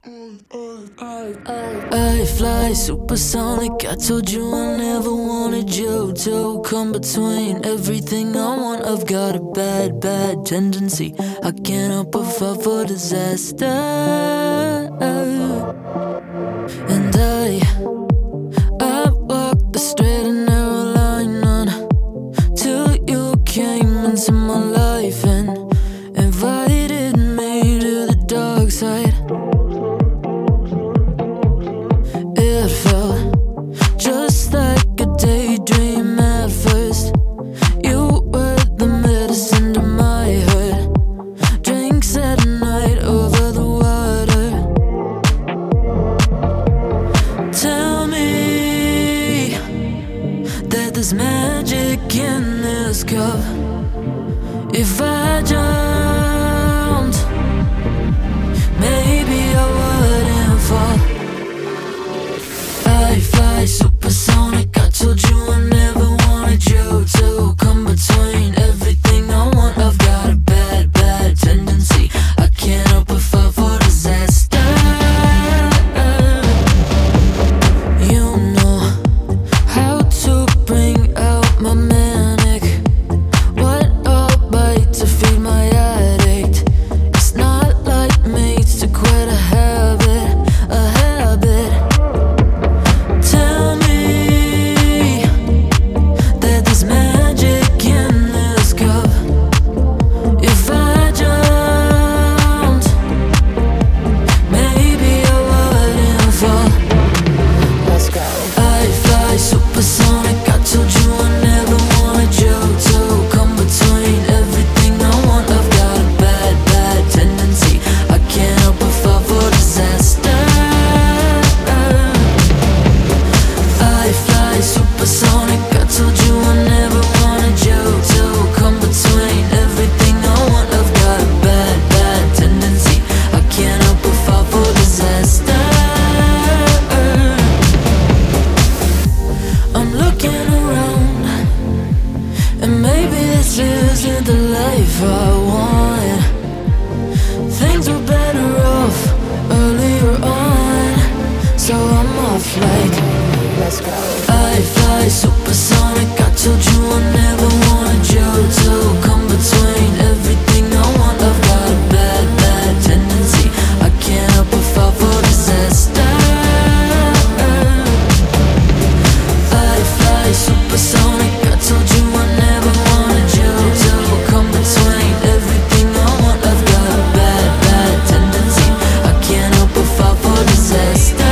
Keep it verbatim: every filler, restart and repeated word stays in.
I fly supersonic. I told you I never wanted you to come between everything I want. I've got a bad, bad tendency. I can't help but fall for disaster. And I, I walked the straight and narrow line until you came into my life and invited me to the dark side. It felt just like a daydream at first. You were the medicine to my hurt. Drinks at night over the water. Tell me that there's magic in this cup. If I jumped, maybe I wouldn't fall. I fly supersonic. I told you I never wanted you to come between everything I want. I've got a bad, bad tendency. I can't help but fall for disaster. You know how to bring out my manic. What a bite to feed my addict. It's not like me to quit a habit, a habit. Tell me that there's magic in this cup. If I jumped, maybe I wouldn't fall. Let's go. I fly supersonic. I told you I never wanted you to come between everything I want. I've got a bad, bad tendency. I can't help but fall for disaster. I fly supersonic. I told you I never wanted you to come between everything I want. I've got a bad, bad tendency. I can't help but fall for disaster. I'm looking around, and maybe this isn't the life I want. Things were better off earlier on, so I'm off like, let's go. I fly supersonic. I told you I never wanted you to come between everything I want. I've got a bad, bad tendency. I can't help but fall for disaster. I fly supersonic. I told you I never wanted you to come between everything I want. I've got a bad, bad tendency. I can't help but fall for disaster.